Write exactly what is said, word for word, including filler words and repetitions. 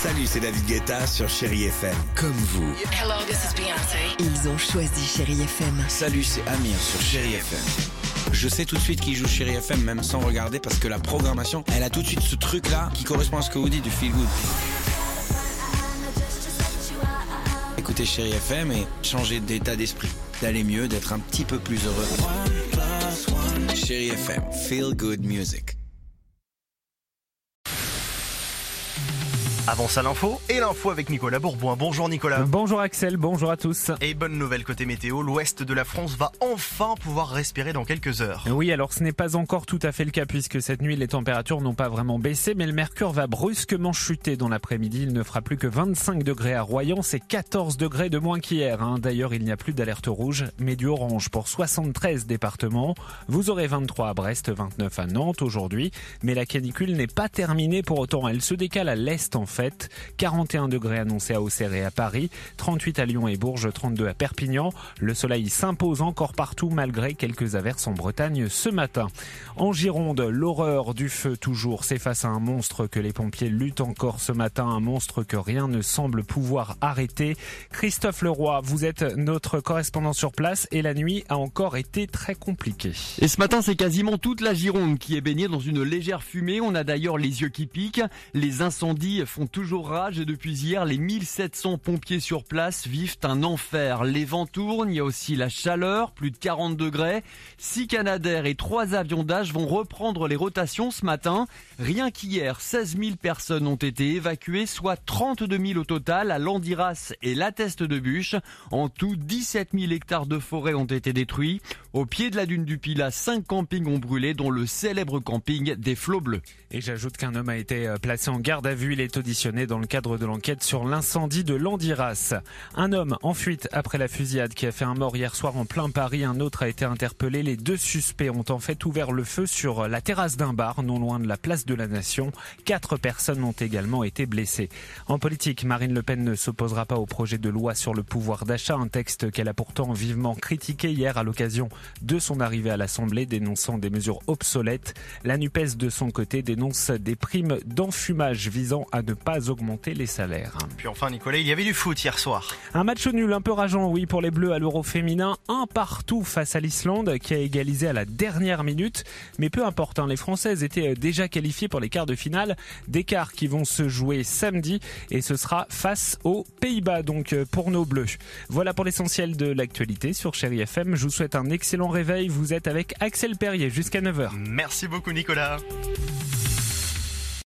Salut, c'est David Guetta sur Chérie F M. Comme vous. Hello, this is Beyoncé. Ils ont choisi Chérie F M. Salut, c'est Amir sur Chérie F M. Je sais tout de suite qui joue Chérie F M, même sans regarder, parce que la programmation, elle a tout de suite ce truc-là qui correspond à ce que vous dites du feel good. Écoutez Chérie F M et changer d'état d'esprit, d'aller mieux, d'être un petit peu plus heureux. Chérie F M, feel good music. Avance à l'info et l'info avec Nicolas Bourboin. Bonjour Nicolas. Bonjour Axel, bonjour à tous. Et bonne nouvelle côté météo, l'ouest de la France va enfin pouvoir respirer dans quelques heures. Oui, alors ce n'est pas encore tout à fait le cas puisque cette nuit les températures n'ont pas vraiment baissé, mais le mercure va brusquement chuter dans l'après-midi. Il ne fera plus que vingt-cinq degrés à Royan, c'est quatorze degrés de moins qu'hier. Hein. D'ailleurs, il n'y a plus d'alerte rouge, mais du orange pour soixante-treize départements. Vous aurez vingt-trois à Brest, vingt-neuf à Nantes aujourd'hui, mais la canicule n'est pas terminée pour autant. Elle se décale à l'est en fait. quarante et un degrés annoncés à Auxerre et à Paris, trente-huit à Lyon et Bourges, trente-deux à Perpignan. Le soleil s'impose encore partout malgré quelques averses en Bretagne ce matin. En Gironde, l'horreur du feu toujours. C'est face à un monstre que les pompiers luttent encore ce matin, un monstre que rien ne semble pouvoir arrêter. Christophe Leroy, vous êtes notre correspondant sur place et la nuit a encore été très compliquée. Et ce matin, c'est quasiment toute la Gironde qui est baignée dans une légère fumée. On a d'ailleurs les yeux qui piquent. Les incendies font toujours rage et depuis hier, les mille sept cents pompiers sur place vivent un enfer. Les vents tournent, il y a aussi la chaleur, plus de quarante degrés. Six Canadair et trois avions d'H vont reprendre les rotations ce matin. Rien qu'hier, seize mille personnes ont été évacuées, soit trente-deux mille au total à Landiras et la Teste de Bûche. En tout, dix-sept mille hectares de forêt ont été détruits. Au pied de la dune du Pilat, cinq campings ont brûlé, dont le célèbre camping des Flots Bleus. Et j'ajoute qu'un homme a été placé en garde à vue. Il est auditionné dans le cadre de l'enquête sur l'incendie de Landiras. Un homme en fuite après la fusillade qui a fait un mort hier soir en plein Paris. Un autre a été interpellé. Les deux suspects ont en fait ouvert le feu sur la terrasse d'un bar non loin de la place de la Nation. Quatre personnes ont également été blessées. En politique, Marine Le Pen ne s'opposera pas au projet de loi sur le pouvoir d'achat, un texte qu'elle a pourtant vivement critiqué hier à l'occasion de son arrivée à l'Assemblée, dénonçant des mesures obsolètes. La NUPES, de son côté, dénonce des primes d'enfumage visant à ne pas augmenter les salaires. Puis enfin Nicolas, il y avait du foot hier soir. Un match nul un peu rageant, oui, pour les Bleus à l'Euro féminin. Un partout face à l'Islande qui a égalisé à la dernière minute. Mais peu importe, hein, les Françaises étaient déjà qualifiées pour les quarts de finale. Des quarts qui vont se jouer samedi et ce sera face aux Pays-Bas, donc pour nos Bleus. Voilà pour l'essentiel de l'actualité sur Chérie F M. Je vous souhaite un excellent réveil. Vous êtes avec Axel Perrier jusqu'à neuf heures. Merci beaucoup Nicolas.